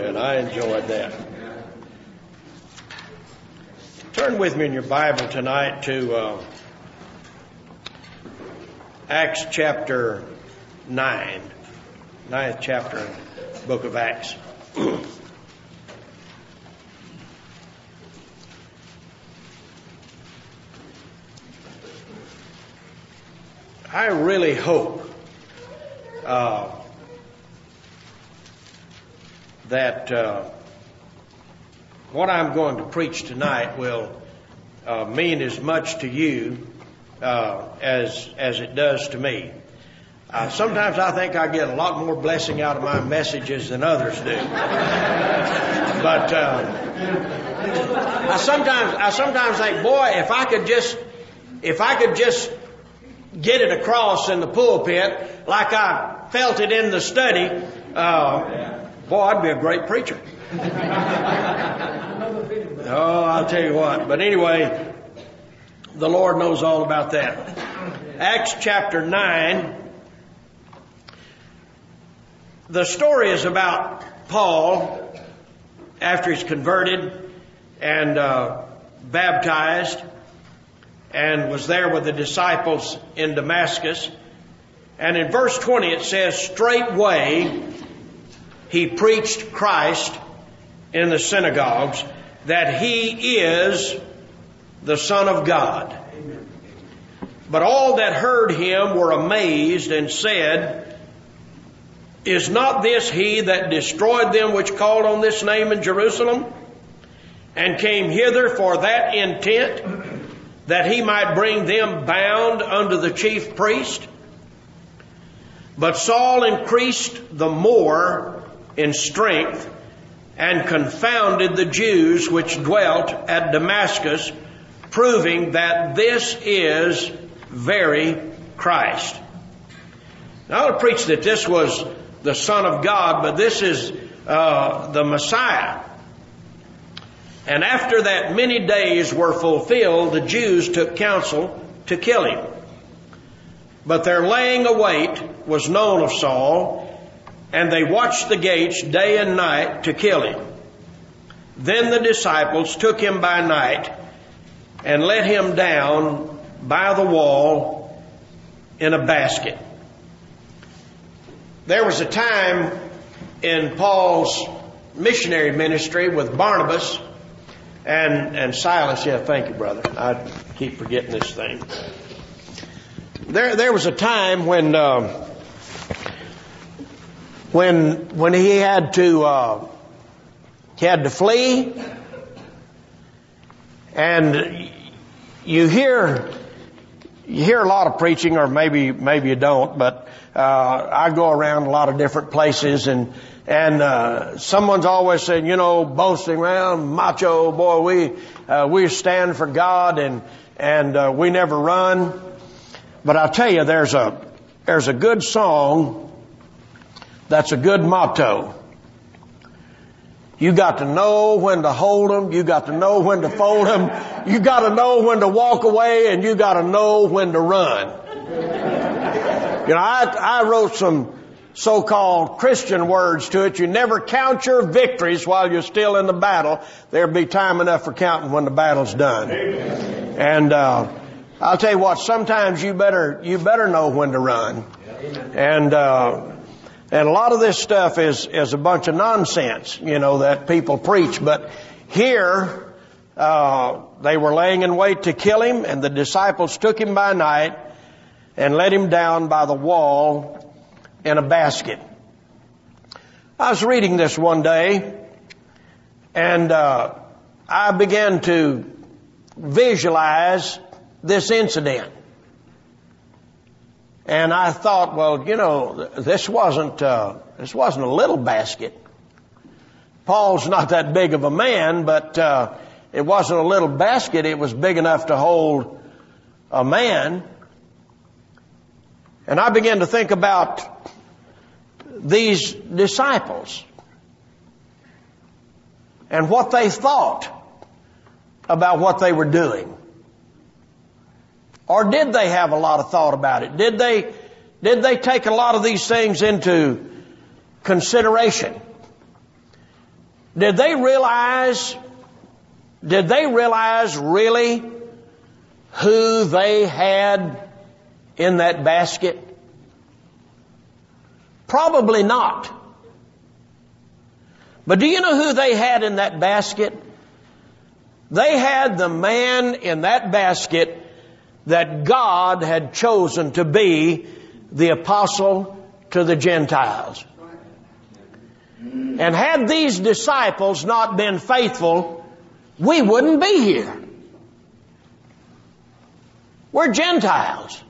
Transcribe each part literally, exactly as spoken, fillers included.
Amen. I enjoyed that. Turn with me in your Bible tonight to uh, Acts chapter nine. Ninth chapter in the book of Acts. I really hope uh, that uh, what I'm going to preach tonight will uh, mean as much to you uh, as as it does to me. Uh, sometimes I think I get a lot more blessing out of my messages than others do. But uh, I sometimes I sometimes think, boy, if I could just if I could just get it across in the pulpit like I felt it in the study, uh, boy, I'd be a great preacher. Oh, I'll tell you what. But anyway, the Lord knows all about that. Acts chapter nine. The story is about Paul after he's converted and uh, baptized and was there with the disciples in Damascus. And in verse twenty it says, straightway he preached Christ in the synagogues, that he is the Son of God. But all that heard him were amazed and said, is not this he that destroyed them which called on this name in Jerusalem, and came hither for that intent, that he might bring them bound unto the chief priest? But Saul increased the more in strength, and confounded the Jews which dwelt at Damascus, proving that this is very Christ. Now, I want to preach that this was the Son of God, but this is uh, the Messiah. And after that many days were fulfilled, the Jews took counsel to kill him. But their laying await was known of Saul, and they watched the gates day and night to kill him. Then the disciples took him by night and let him down by the wall in a basket. There was a time in Paul's missionary ministry with Barnabas and, and Silas. Yeah, thank you, brother. I keep forgetting this thing. There, there was a time when, uh, when, when he had to, uh, he had to flee, and you hear, you hear a lot of preaching, or maybe, maybe you don't, but Uh, I go around a lot of different places, and and uh, someone's always saying, you know, boasting around, macho, boy, we uh, we stand for God, and and uh, we never run. But I'll tell you, there's a there's a good song that's a good motto. You got to know when to hold them. You got to know when to fold them. You got to know when to walk away, and you got to know when to run. You know, I, I wrote some so-called Christian words to it. You never count your victories while you're still in the battle. There'll be time enough for counting when the battle's done. Amen. And uh, I'll tell you what, sometimes you better you better know when to run. Amen. And uh, and a lot of this stuff is is a bunch of nonsense, you know, that people preach. But here uh, they were laying in wait to kill him, and the disciples took him by night and let him down by the wall in a basket. I was reading this one day, and uh, I began to visualize this incident. And I thought, well, you know, this wasn't uh, this wasn't a little basket. Paul's not that big of a man, but uh, it wasn't a little basket. It was big enough to hold a man. And I began to think about these disciples and what they thought about what they were doing. Or did they have a lot of thought about it? Did they, did they take a lot of these things into consideration? Did they realize, did they realize really who they had in that basket? Probably not. But do you know who they had in that basket? They had the man in that basket that God had chosen to be the apostle to the Gentiles. And had these disciples not been faithful, we wouldn't be here. We're Gentiles.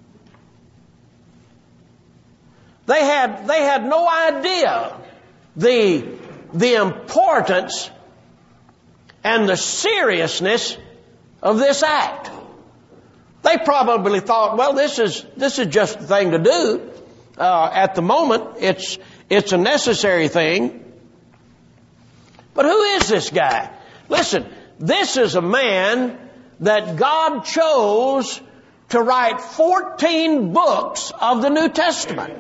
They had, they had no idea the, the importance and the seriousness of this act. They probably thought, well, this is, this is just the thing to do. Uh, at the moment, it's, it's a necessary thing. But who is this guy? Listen, this is a man that God chose to write fourteen books of the New Testament.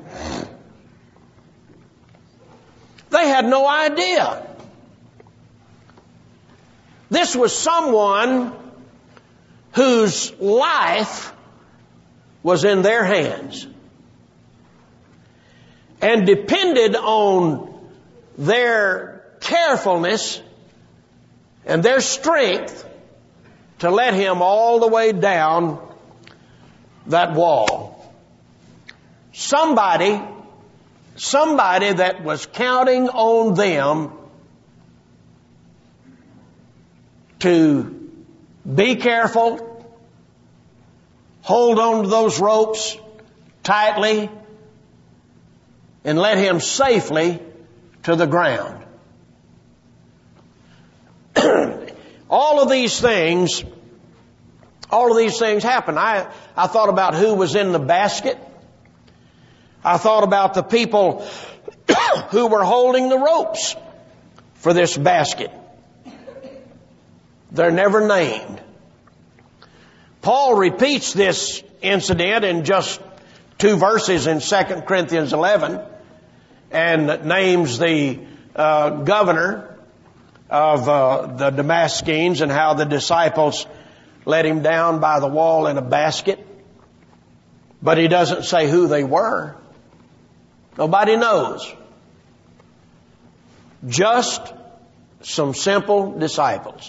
They had no idea. This was someone whose life was in their hands and depended on their carefulness and their strength to let him all the way down that wall. Somebody, somebody that was counting on them to be careful, hold on to those ropes tightly, and let him safely to the ground. All of these things, all of these things happen. I, I thought about who was in the basket. I thought about the people who were holding the ropes for this basket. They're never named. Paul repeats this incident in just two verses in Second Corinthians eleven and names the uh, governor of uh, the Damascenes and how the disciples let him down by the wall in a basket. But he doesn't say who they were. Nobody knows. Just some simple disciples.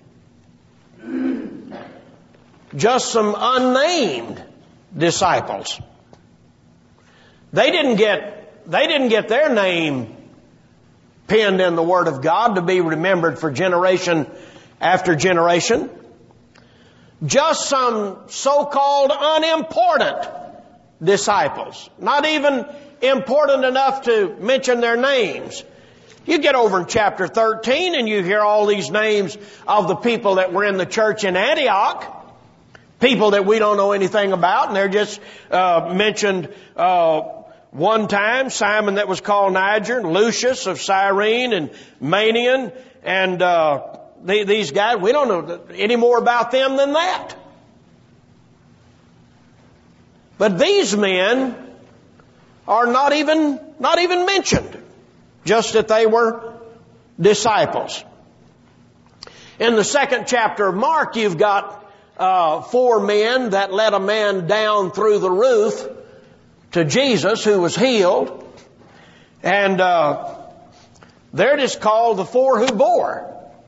Just some unnamed disciples. They didn't get, they didn't get their name penned in the Word of God to be remembered for generation after generation. Just some so-called unimportant disciples. Not even important enough to mention their names. You get over in chapter thirteen and you hear all these names of the people that were in the church in Antioch. People that we don't know anything about, and they're just uh, mentioned uh, one time. Simon that was called Niger, and Lucius of Cyrene, and Manaen, and uh, they, these guys. We don't know any more about them than that. But these men are not even not even mentioned, just that they were disciples. In the second chapter of Mark, you've got Uh, four men that let a man down through the roof to Jesus who was healed. And uh, they're just called the four who bore.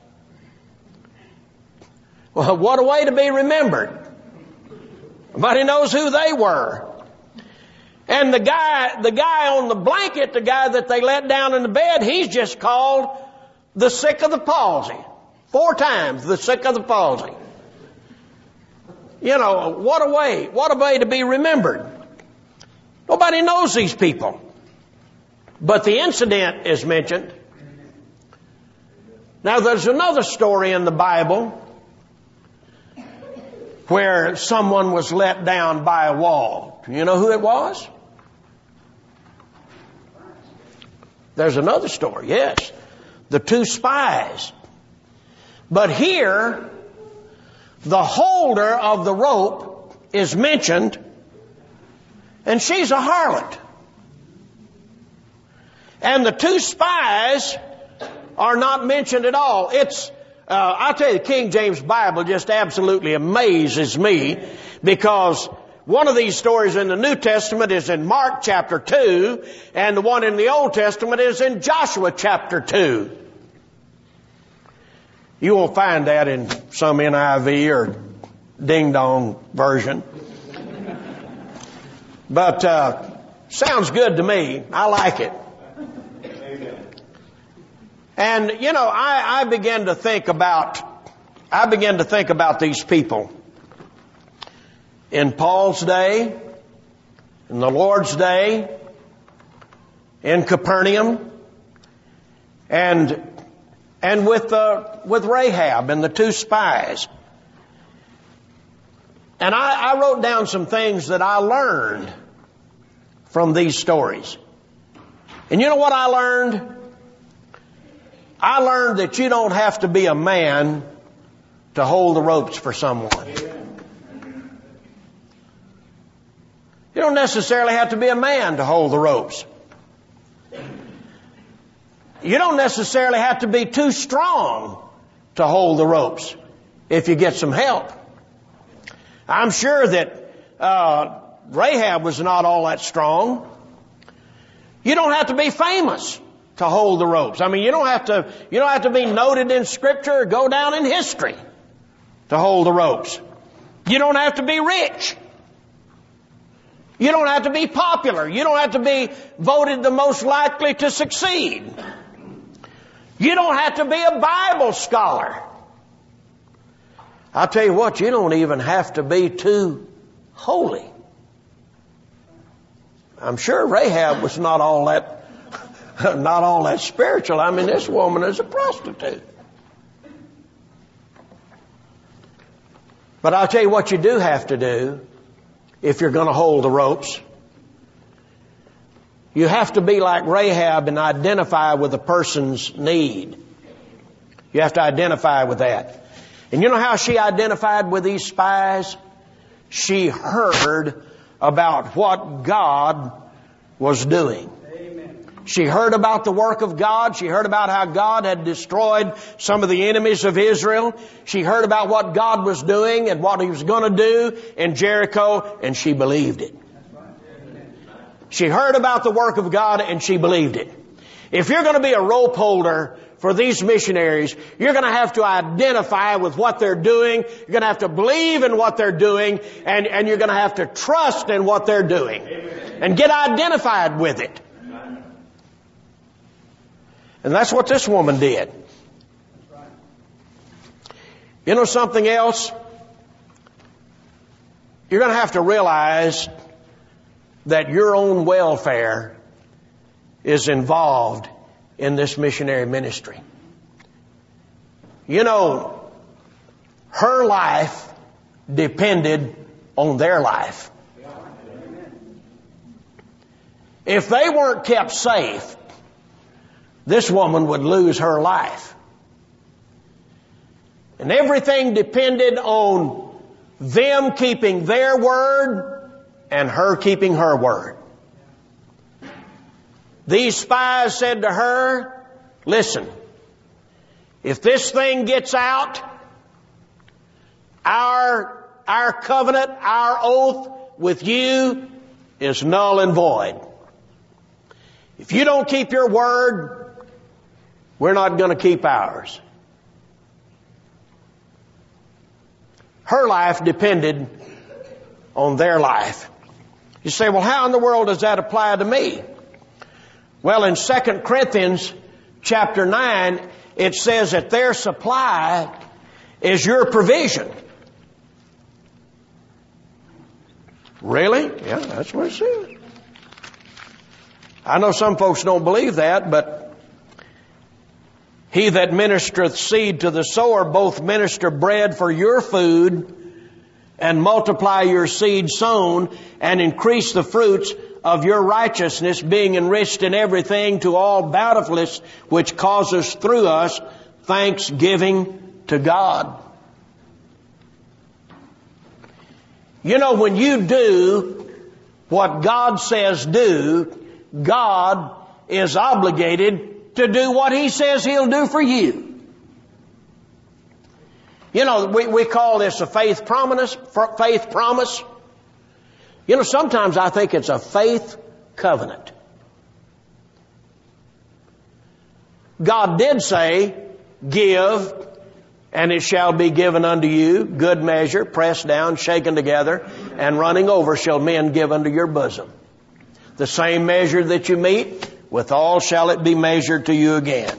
Well, what a way to be remembered. Nobody knows who they were. And the guy, the guy on the blanket, the guy that they let down in the bed, he's just called the sick of the palsy. Four times the sick of the palsy. You know, what a way, what a way to be remembered. Nobody knows these people. But the incident is mentioned. Now there's another story in the Bible where someone was let down by a wall. Do you know who it was? There's another story, yes. The two spies. But here, the holder of the rope is mentioned, and she's a harlot. And the two spies are not mentioned at all. It's, uh, I tell you, the King James Bible just absolutely amazes me, because one of these stories in the New Testament is in Mark chapter two, and the one in the Old Testament is in Joshua chapter two. You won't find that in some N I V or ding-dong version. But uh, sounds good to me. I like it. And, you know, I, I began to think about, I began to think about these people in Paul's day, in the Lord's day, in Capernaum, and and with uh, with Rahab and the two spies. And I, I wrote down some things that I learned from these stories. And you know what I learned? I learned that you don't have to be a man to hold the ropes for someone. You don't necessarily have to be a man to hold the ropes. You don't necessarily have to be too strong to hold the ropes if you get some help. I'm sure that uh, Rahab was not all that strong. You don't have to be famous to hold the ropes. I mean, you don't have to, you don't have to be noted in Scripture or go down in history to hold the ropes. You don't have to be rich. You don't have to be popular. You don't have to be voted the most likely to succeed. You don't have to be a Bible scholar. I'll tell you what, you don't even have to be too holy. I'm sure Rahab was not all that, not all that spiritual. I mean, this woman is a prostitute. But I'll tell you what you do have to do if you're going to hold the ropes. You have to be like Rahab and identify with a person's need. You have to identify with that. And you know how she identified with these spies? She heard about what God was doing. Amen. She heard about the work of God. She heard about how God had destroyed some of the enemies of Israel. She heard about what God was doing and what He was going to do in Jericho, and she believed it. She heard about the work of God and she believed it. If you're going to be a rope holder for these missionaries, you're going to have to identify with what they're doing. You're going to have to believe in what they're doing, and, and you're going to have to trust in what they're doing. Amen. And get identified with it. And that's what this woman did. You know something else? You're going to have to realize that your own welfare is involved in this missionary ministry. You know, her life depended on their life. If they weren't kept safe, this woman would lose her life. And everything depended on them keeping their word and her keeping her word. These spies said to her, listen, if this thing gets out, our, our covenant, our oath with you is null and void. If you don't keep your word, we're not going to keep ours. Her life depended on their life. You say, well, how in the world does that apply to me? Well, in Second Corinthians chapter nine, it says that their supply is your provision. Really? Yeah, that's what it says. I know some folks don't believe that, but he that ministereth seed to the sower both minister bread for your food and multiply your seed sown and increase the fruits of your righteousness, being enriched in everything to all bountifulness, which causes through us thanksgiving to God. You know, when you do what God says do, God is obligated to do what He says He'll do for you. You know, we, we call this a faith promise, faith promise. You know, sometimes I think it's a faith covenant. God did say, give, and it shall be given unto you, good measure, pressed down, shaken together, and running over shall men give unto your bosom. The same measure that you meet, withal shall it be measured to you again.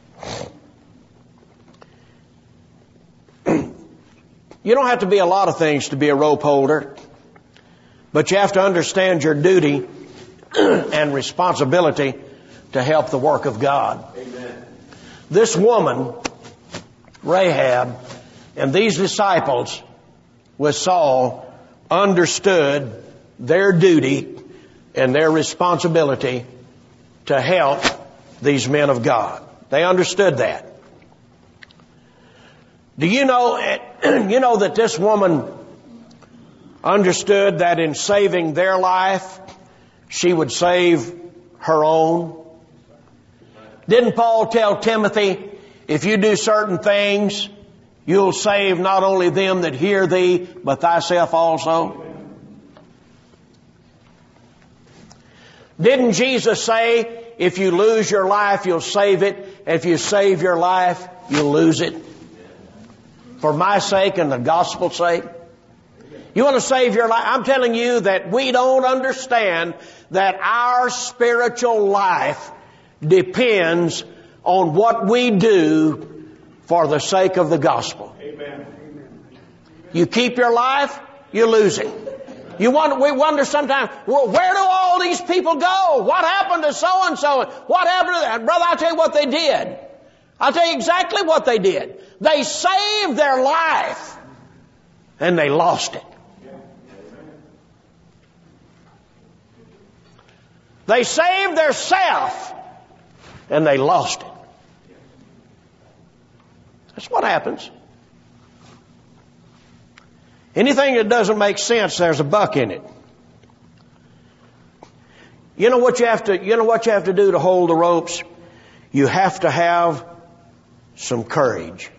You don't have to be a lot of things to be a rope holder, but you have to understand your duty and responsibility to help the work of God. Amen. This woman, Rahab, and these disciples with Saul understood their duty and their responsibility to help these men of God. They understood that. Do you know, you know that this woman understood that in saving their life, she would save her own? Didn't Paul tell Timothy, if you do certain things, you'll save not only them that hear thee, but thyself also? Didn't Jesus say, if you lose your life, you'll save it. If you save your life, you'll lose it. For my sake and the gospel's sake. You want to save your life? I'm telling you that we don't understand that our spiritual life depends on what we do for the sake of the gospel. Amen. You keep your life, you lose it. You wonder, we wonder sometimes, well, where do all these people go? What happened to so-and-so? What happened to that? Brother, I'll tell you what they did. I'll tell you exactly what they did. They saved their life and they lost it. They saved their self and they lost it. That's what happens. Anything that doesn't make sense, there's a buck in it. You know what you have to, you know what you have to do to hold the ropes? You have to have some courage.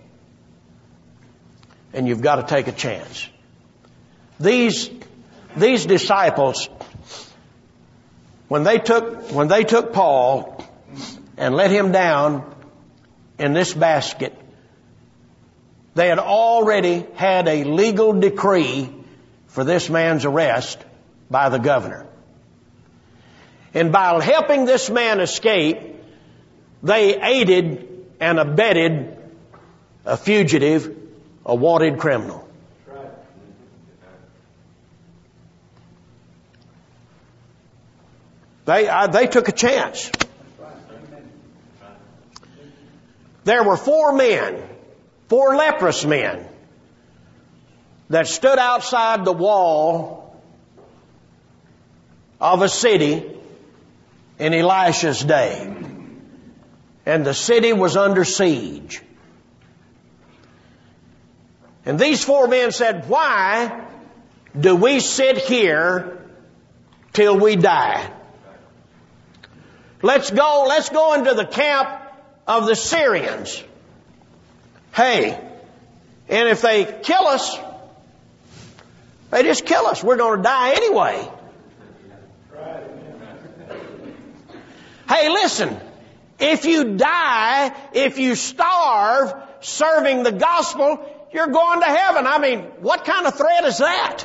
And you've got to take a chance. These, these disciples, when they took, when they took Paul and let him down in this basket, they had already had a legal decree for this man's arrest by the governor. And by helping this man escape, they aided and abetted a fugitive, a wanted criminal. They, uh, they took a chance. There were four men, four leprous men, that stood outside the wall of a city in Elisha's day. And the city was under siege. And these four men said, why do we sit here till we die? Let's go, let's go into the camp of the Syrians. Hey, and if they kill us, they just kill us. We're going to die anyway. Hey, listen, if you die, if you starve serving the gospel, you're going to heaven. I mean, what kind of threat is that?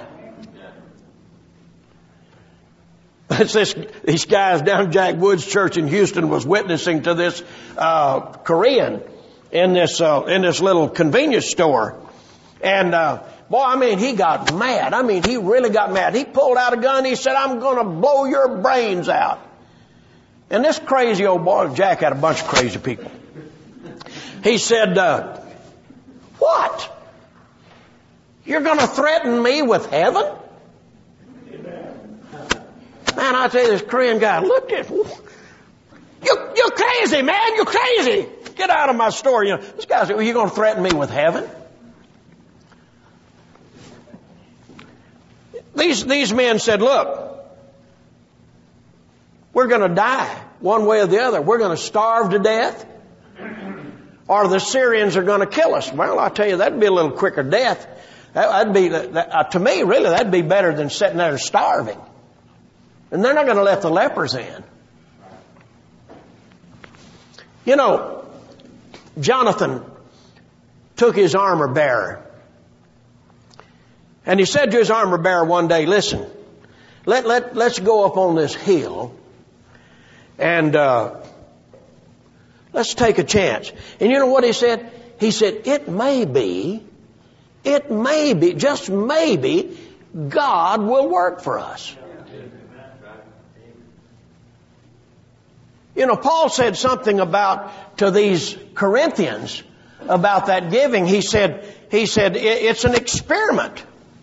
It's this, these guys down Jack Woods Church in Houston was witnessing to this uh, Korean in this uh, in this little convenience store, and uh, boy, I mean, he got mad. I mean, he really got mad. He pulled out a gun. He said, "I'm going to blow your brains out." And this crazy old boy, Jack had a bunch of crazy people. He said, uh, "What? You're going to threaten me with heaven?" Man, I tell you, this Korean guy looked at me. You, you're crazy, man. You're crazy. Get out of my store. You know, this guy said, well, you're going to threaten me with heaven? These, these men said, look, we're going to die. one way or the other. We're going to starve to death, or the Syrians are going to kill us. Well, I tell you, that'd be a little quicker death. That'd be, that, uh, to me, really, that'd be better than sitting there starving. And they're not going to let the lepers in. You know, Jonathan took his armor bearer, and he said to his armor bearer one day, listen, let, let, let's go up on this hill, and uh, let's take a chance. And you know what he said? He said, it may be, it may be, just maybe, God will work for us. You know, Paul said something about, to these Corinthians, about that giving. He said, he said, it's an experiment.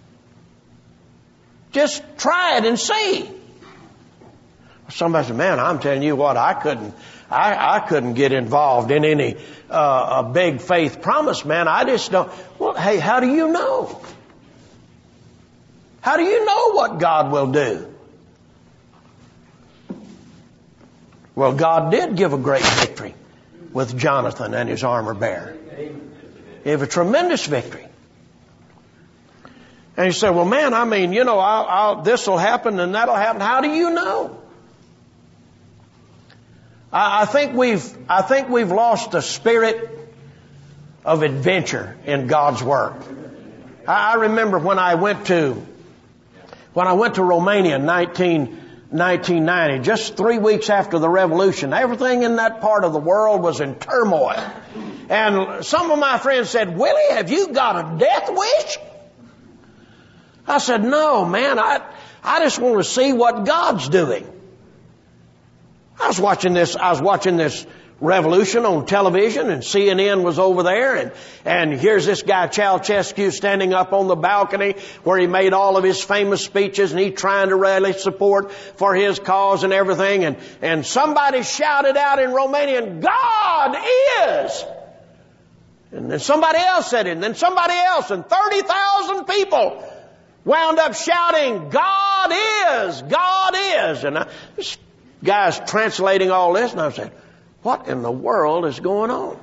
Just try it and see. Somebody said, man, I'm telling you what, I couldn't, I, I couldn't get involved in any, uh, a big faith promise, man. I just don't. Well, hey, how do you know? How do you know what God will do? Well, God did give a great victory with Jonathan and his armor bearer. He gave a tremendous victory. And you say, well, man, I mean, you know, I'll, I'll, this will happen and that'll happen. How do you know? I, I think we've, I think we've lost the spirit of adventure in God's work. I, I remember when I went to, when I went to Romania in nineteen ninety, just three weeks after the revolution, everything in that part of the world was in turmoil. And some of my friends said, Willie, have you got a death wish? I said, no, man, I, I just want to see what God's doing. I was watching this, I was watching this revolution on television, and C N N was over there, and, and here's this guy Ceausescu standing up on the balcony where he made all of his famous speeches, and he's trying to rally support for his cause and everything, and, and somebody shouted out in Romanian, God is! And then somebody else said it, and then somebody else, and thirty thousand people wound up shouting, God is! God is! And I, this guy's translating all this, and I said, what in the world is going on?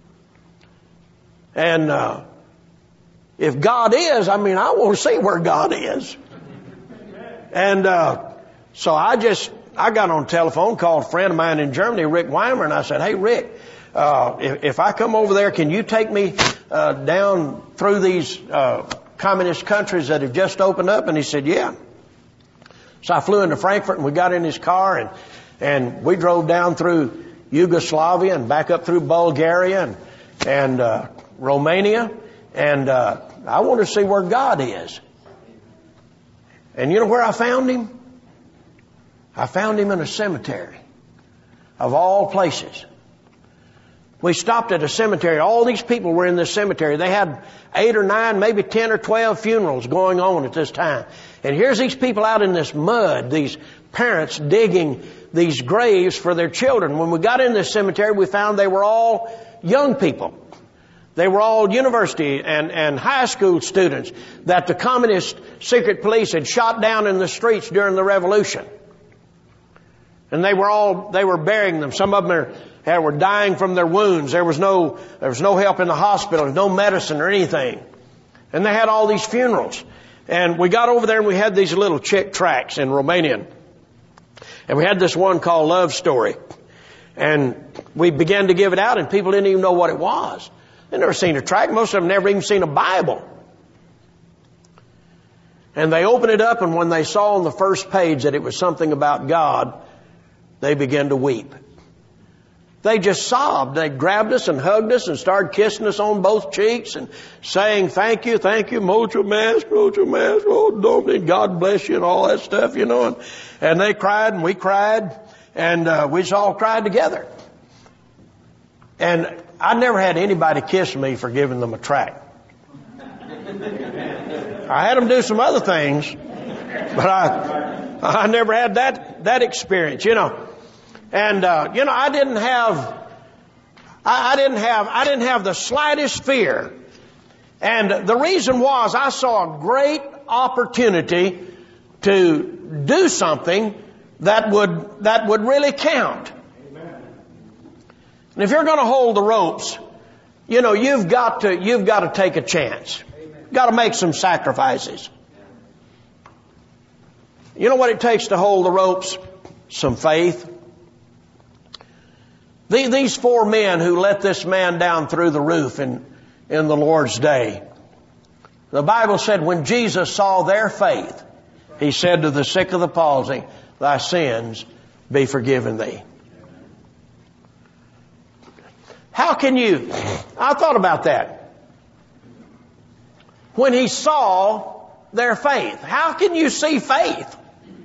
And uh, if God is, I mean, I want to see where God is. And uh, so I just, I got on the telephone, called a friend of mine in Germany, Rick Weimer, and I said, hey, Rick, uh, if, if I come over there, can you take me uh, down through these uh, communist countries that have just opened up? And he said, yeah. So I flew into Frankfurt, and we got in his car, and, and we drove down through Yugoslavia and back up through Bulgaria and, and uh, Romania. And uh, I want to see where God is. And you know where I found him? I found him in a cemetery, of all places. We stopped at a cemetery. All these people were in this cemetery. They had eight or nine, maybe ten or twelve funerals going on at this time. And here's these people out in this mud, these parents digging these graves for their children. When we got in this cemetery, we found they were all young people. They were all university and, and high school students that the communist secret police had shot down in the streets during the revolution. And they were all, they were burying them. Some of them are, were dying from their wounds. There was no, there was no help in the hospital, no medicine or anything. And they had all these funerals. And we got over there and we had these little Czech tracts in Romanian. And we had this one called Love Story. And we began to give it out, and people didn't even know what it was. They'd never seen a tract. Most of them never even seen a Bible. And they opened it up, and when they saw on the first page that it was something about God, they began to weep. They just sobbed. They grabbed us and hugged us and started kissing us on both cheeks and saying, thank you, thank you, mucho más, mucho más, oh, don't, God bless you, and all that stuff, you know. And, and they cried and we cried, and uh, we just all cried together. And I never had anybody kiss me for giving them a tract. I had them do some other things, but I, I never had that, that experience, you know. And, uh, you know, I didn't have, I, I didn't have, I didn't have the slightest fear. And the reason was I saw a great opportunity to do something that would, that would really count. And if you're going to hold the ropes, you know, you've got to, you've got to take a chance. You've got to make some sacrifices. You know what it takes to hold the ropes? Some faith. These four men who let this man down through the roof in, in the Lord's day. The Bible said when Jesus saw their faith, He said to the sick of the palsy, thy sins be forgiven thee. How can you, I thought about that. When He saw their faith, how can you see faith?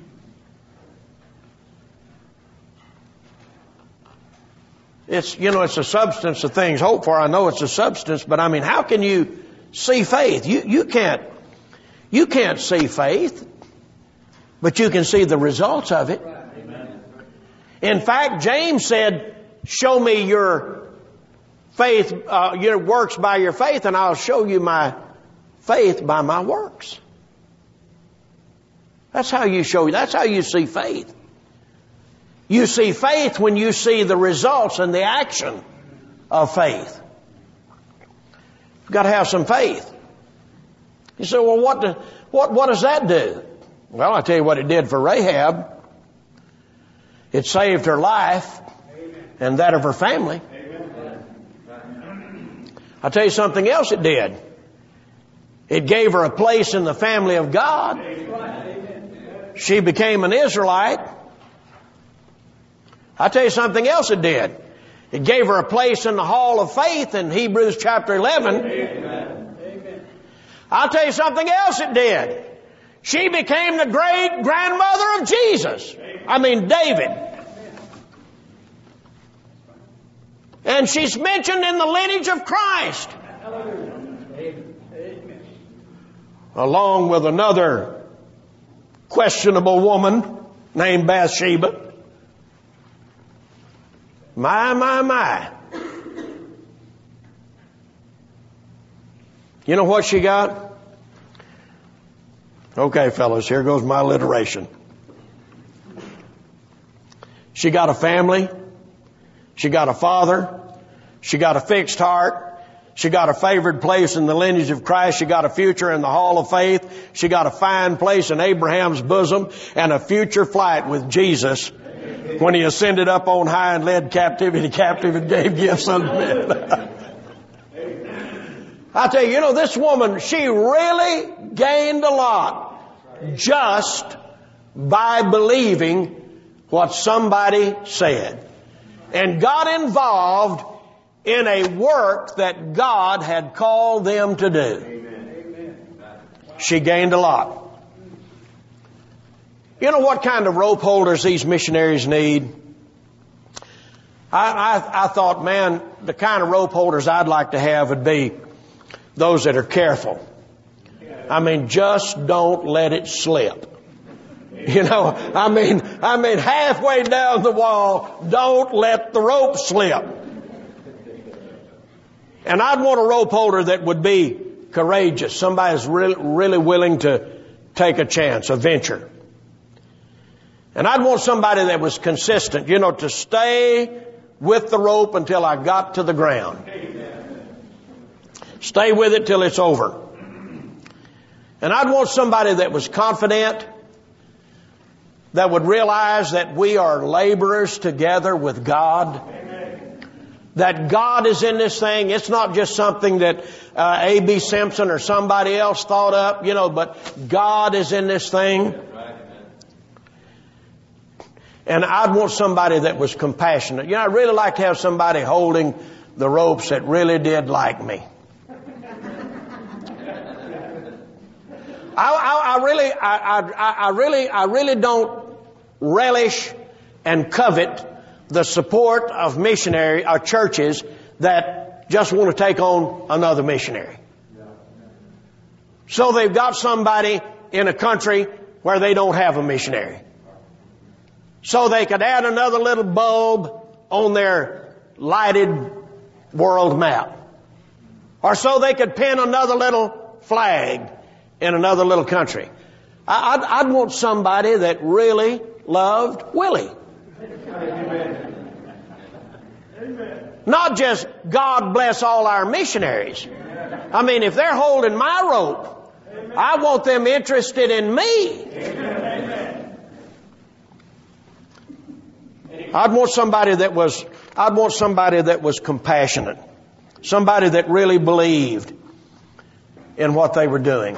It's, you know, it's a substance of things hoped for. I know it's a substance, but I mean, how can you see faith? You, you can't, you can't see faith, but you can see the results of it. In fact, James said, show me your faith, uh, your works by your faith, and I'll show you my faith by my works. That's how you show, that's how you see faith. You see faith when you see the results and the action of faith. You've got to have some faith. You say, well, what, do, what, what does that do? Well, I'll tell you what it did for Rahab. It saved her life and that of her family. I'll tell you something else it did. It gave her a place in the family of God. She became an Israelite. I'll tell you something else it did. It gave her a place in the hall of faith in Hebrews chapter eleven. Amen. I'll tell you something else it did. She became the great grandmother of Jesus. I mean, David. And she's mentioned in the lineage of Christ. Along with another questionable woman named Bathsheba. My, my, my. You know what she got? Okay, fellas, here goes my alliteration. She got a family. She got a father. She got a fixed heart. She got a favored place in the lineage of Christ. She got a future in the hall of faith. She got a fine place in Abraham's bosom and a future flight with Jesus when He ascended up on high and led captivity captive and gave gifts unto men. I tell you, you know, this woman, she really gained a lot just by believing what somebody said and got involved in a work that God had called them to do. She gained a lot. You know what kind of rope holders these missionaries need? I, I, I thought, man, the kind of rope holders I'd like to have would be those that are careful. I mean, just don't let it slip. You know, I mean, I mean, halfway down the wall, don't let the rope slip. And I'd want a rope holder that would be courageous. Somebody who's really, really willing to take a chance, a venture. And I'd want somebody that was consistent, you know, to stay with the rope until I got to the ground. Stay with it till it's over. And I'd want somebody that was confident, that would realize that we are laborers together with God. That God is in this thing. It's not just something that uh, A B Simpson or somebody else thought up, you know, but God is in this thing. And I'd want somebody that was compassionate. You know, I'd really like to have somebody holding the ropes that really did like me. I, I, I really, I, I, I really, I really don't relish and covet the support of missionary or churches that just want to take on another missionary. So they've got somebody in a country where they don't have a missionary. So they could add another little bulb on their lighted world map. Or so they could pin another little flag in another little country. I'd, I'd want somebody that really loved Willie. Amen. Not just God bless all our missionaries. I mean, if they're holding my rope, I want them interested in me. I'd want somebody that was, I'd want somebody that was compassionate. Somebody that really believed in what they were doing.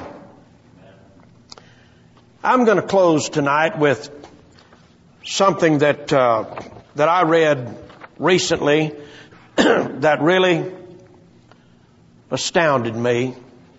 I'm going to close tonight with something that uh, that I read recently that really astounded me.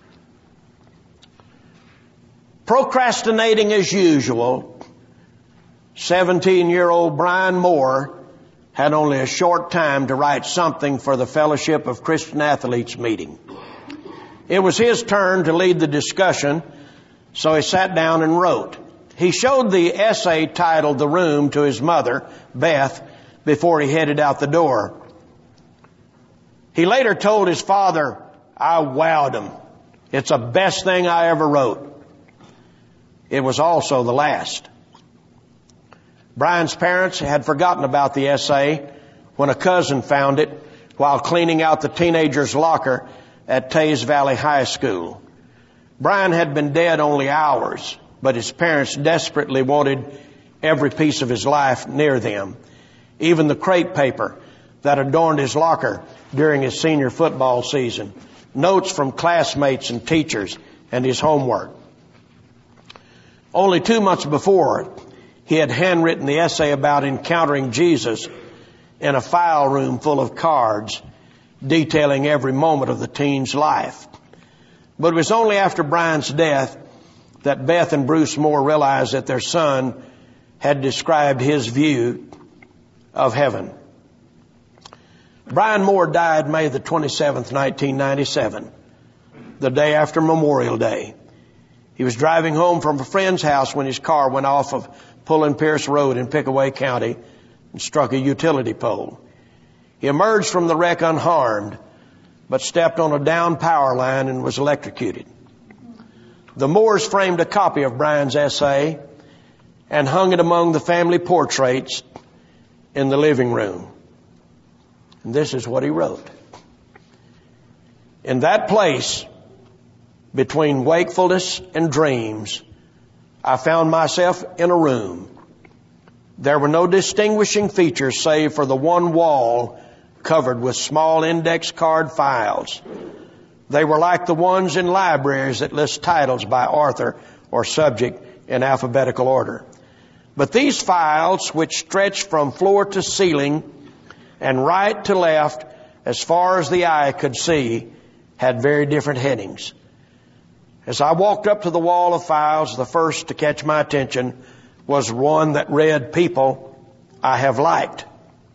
Procrastinating as usual, seventeen-year-old Brian Moore had only a short time to write something for the Fellowship of Christian Athletes meeting. It was his turn to lead the discussion, so he sat down and wrote. He showed the essay titled The Room to his mother, Beth, before he headed out the door. He later told his father, I wowed him. It's the best thing I ever wrote. It was also the last. Brian's parents had forgotten about the essay when a cousin found it while cleaning out the teenager's locker at Tays Valley High School. Brian had been dead only hours, but his parents desperately wanted every piece of his life near them, even the crepe paper that adorned his locker during his senior football season, notes from classmates and teachers, and his homework. Only two months before, he had handwritten the essay about encountering Jesus in a file room full of cards detailing every moment of the teen's life. But it was only after Brian's death that Beth and Bruce Moore realized that their son had described his view of heaven. Brian Moore died May the twenty-seventh, nineteen ninety-seven, the day after Memorial Day. He was driving home from a friend's house when his car went off of Pullen Pierce Road in Pickaway County and struck a utility pole. He emerged from the wreck unharmed, but stepped on a down power line and was electrocuted. The Moores framed a copy of Brian's essay and hung it among the family portraits in the living room. And this is what he wrote. In that place, between wakefulness and dreams, I found myself in a room. There were no distinguishing features save for the one wall covered with small index card files. They were like the ones in libraries that list titles by author or subject in alphabetical order. But these files, which stretched from floor to ceiling and right to left as far as the eye could see, had very different headings. As I walked up to the wall of files, the first to catch my attention was one that read, People I Have Liked.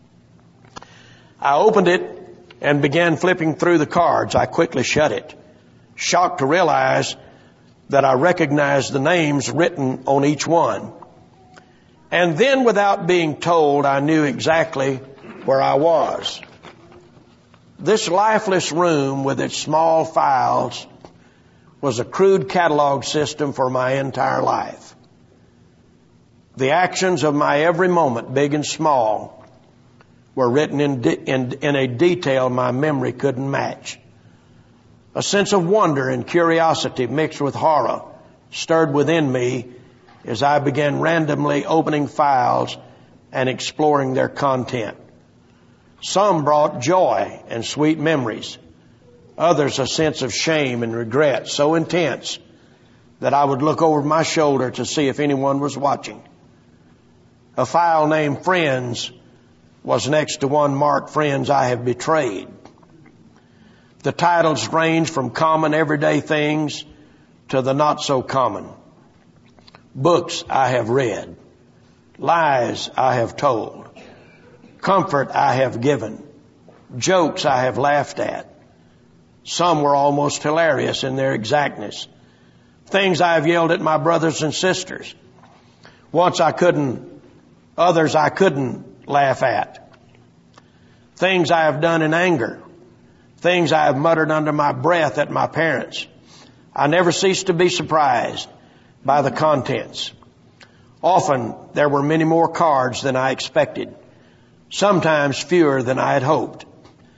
I opened it and began flipping through the cards. I quickly shut it, shocked to realize that I recognized the names written on each one. And then, without being told, I knew exactly where I was. This lifeless room with its small files was a crude catalog system for my entire life. The actions of my every moment, big and small, were written in, de- in, in a detail my memory couldn't match. A sense of wonder and curiosity mixed with horror stirred within me as I began randomly opening files and exploring their content. Some brought joy and sweet memories. Others a sense of shame and regret so intense that I would look over my shoulder to see if anyone was watching. A file named Friends was next to one marked Friends I Have Betrayed. The titles ranged from common everyday things to the not so common. Books I have read. Lies I have told. Comfort I have given. Jokes I have laughed at. Some were almost hilarious in their exactness. Things I have yelled at my brothers and sisters. Once I couldn't, others I couldn't laugh at. Things I have done in anger. Things I have muttered under my breath at my parents. I never ceased to be surprised by the contents. Often there were many more cards than I expected. Sometimes fewer than I had hoped.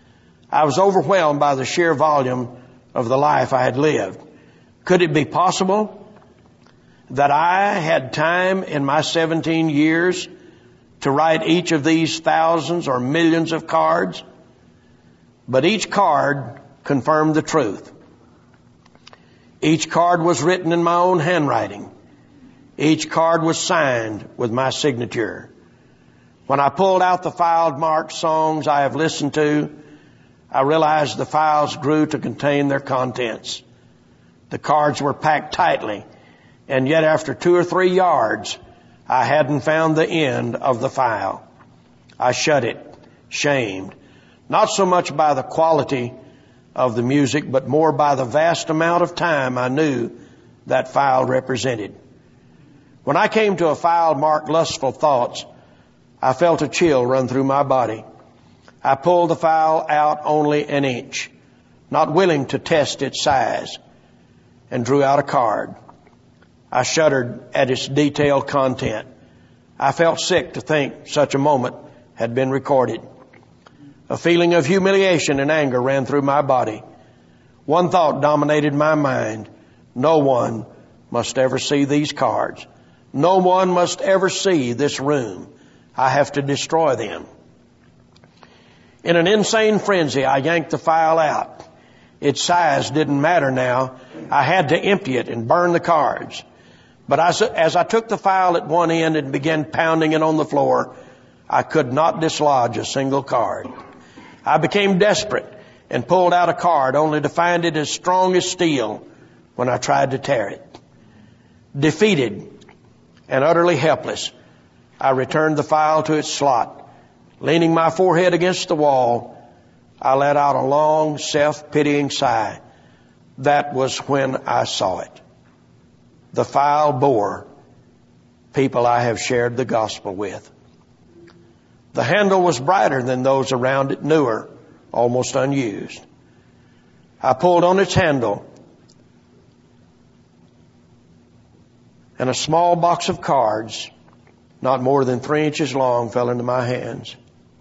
I was overwhelmed by the sheer volume of the life I had lived. Could it be possible that I had time in my seventeen years to write each of these thousands or millions of cards? But each card confirmed the truth. Each card was written in my own handwriting. Each card was signed with my signature. When I pulled out the filed marked songs I have listened to, I realized the files grew to contain their contents. The cards were packed tightly, and yet after two or three yards, I hadn't found the end of the file. I shut it, shamed, not so much by the quality of the music, but more by the vast amount of time I knew that file represented. When I came to a file marked Lustful Thoughts, I felt a chill run through my body. I pulled the file out only an inch, not willing to test its size, and drew out a card. I shuddered at its detailed content. I felt sick to think such a moment had been recorded. A feeling of humiliation and anger ran through my body. One thought dominated my mind. No one must ever see these cards. No one must ever see this room. I have to destroy them. In an insane frenzy, I yanked the file out. Its size didn't matter now. I had to empty it and burn the cards. But as, as I took the file at one end and began pounding it on the floor, I could not dislodge a single card. I became desperate and pulled out a card only to find it as strong as steel when I tried to tear it. Defeated and utterly helpless, I returned the file to its slot. Leaning my forehead against the wall, I let out a long, self-pitying sigh. That was when I saw it. The file bore people I have shared the gospel with. The handle was brighter than those around it, newer, almost unused. I pulled on its handle, and a small box of cards, not more than three inches long, fell into my hands.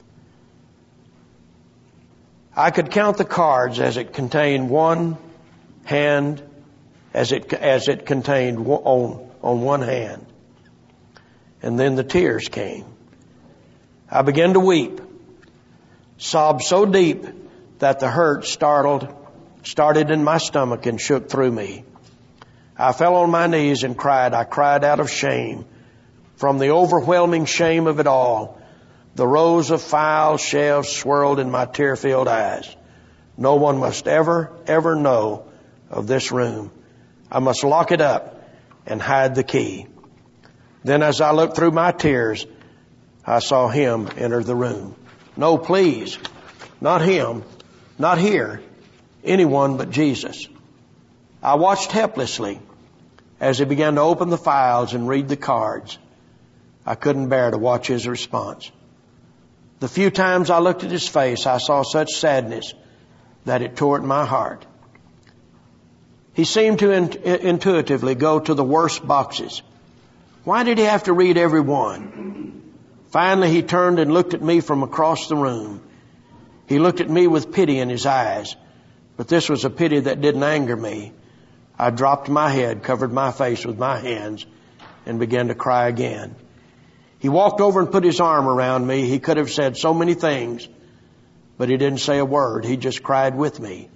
I could count the cards as it contained one hand, as it as it contained on on one hand. And then the tears came. I began to weep, sobbed so deep that the hurt startled, started in my stomach and shook through me. I fell on my knees and cried. I cried out of shame. From the overwhelming shame of it all, the rows of file shelves swirled in my tear-filled eyes. No one must ever, ever know of this room. I must lock it up and hide the key. Then as I looked through my tears, I saw him enter the room. No, please, not him, not here, anyone but Jesus. I watched helplessly as he began to open the files and read the cards. I couldn't bear to watch his response. The few times I looked at his face, I saw such sadness that it tore at my heart. He seemed to in- intuitively go to the worst boxes. Why did he have to read every one? Finally, he turned and looked at me from across the room. He looked at me with pity in his eyes, but this was a pity that didn't anger me. I dropped my head, covered my face with my hands, and began to cry again. He walked over and put his arm around me. He could have said so many things, but he didn't say a word. He just cried with me.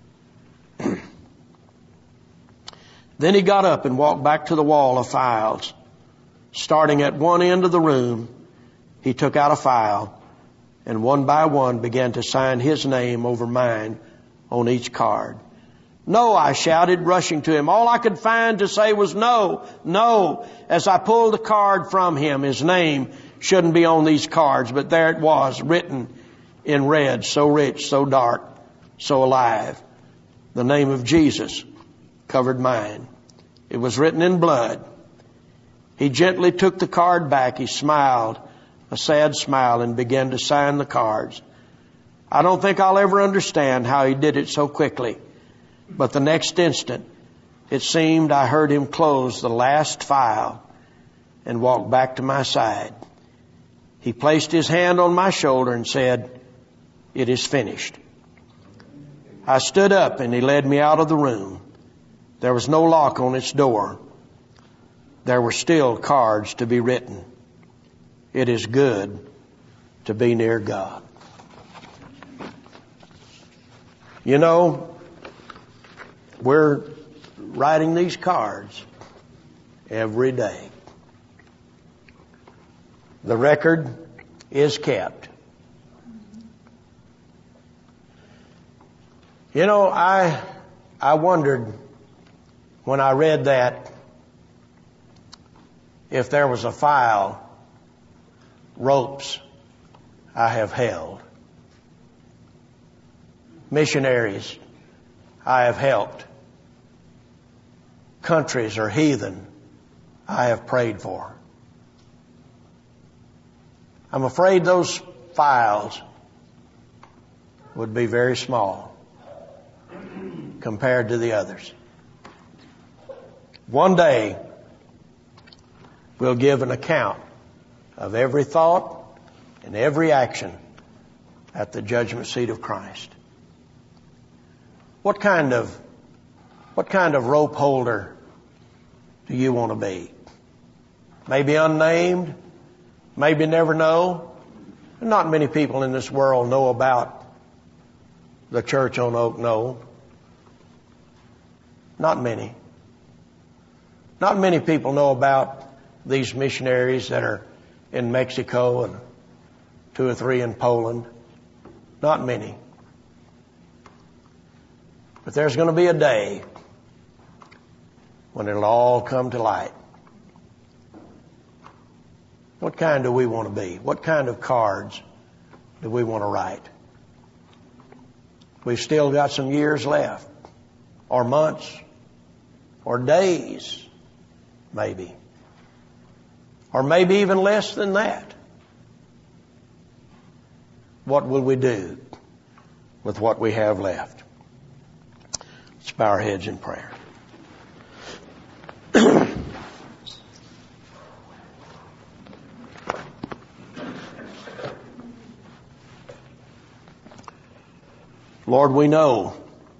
Then he got up and walked back to the wall of files. Starting at one end of the room, he took out a file and one by one began to sign his name over mine on each card. No, I shouted, rushing to him. All I could find to say was no, no. As I pulled the card from him, his name shouldn't be on these cards, but there it was, written in red, so rich, so dark, so alive. The name of Jesus covered mine. It was written in blood. He gently took the card back. He smiled, a sad smile, and began to sign the cards. I don't think I'll ever understand how he did it so quickly. But the next instant, it seemed I heard him close the last file and walk back to my side. He placed his hand on my shoulder and said, "It is finished." I stood up and he led me out of the room. There was no lock on its door. There were still cards to be written. It is good to be near God. You know, we're writing these cards every day. The record is kept. You know, I I wondered when I read that if there was a file, ropes I have held, missionaries I have helped, countries or heathen I have prayed for. I'm afraid those files would be very small compared to the others. One day, we'll give an account of every thought and every action at the judgment seat of Christ. What kind of, what kind of rope holder do you want to be? Maybe unnamed, maybe never know. Not many people in this world know about the church on Oak Knoll. Not many. Not many people know about these missionaries that are in Mexico and two or three in Poland. Not many. But there's going to be a day when it'll all come to light. What kind do we want to be? What kind of cards do we want to write? We've still got some years left, or months, or days, maybe. Or maybe even less than that. What will we do with what we have left? Let's bow our heads in prayer. Lord, we know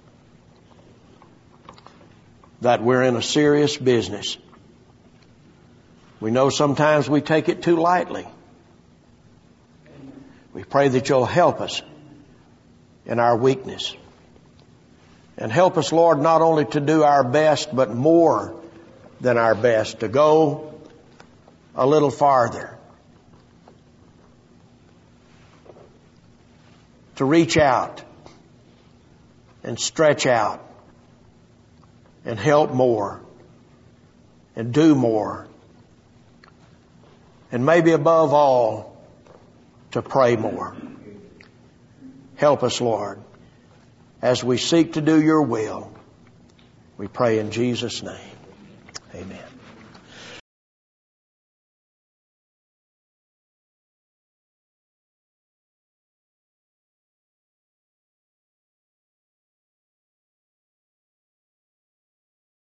that we're in a serious business. We know sometimes we take it too lightly. We pray that you'll help us in our weakness. And help us, Lord, not only to do our best, but more than our best, to go a little farther. To reach out and stretch out and help more and do more. And maybe above all, to pray more. Help us, Lord, as we seek to do your will. We pray in Jesus' name. Amen.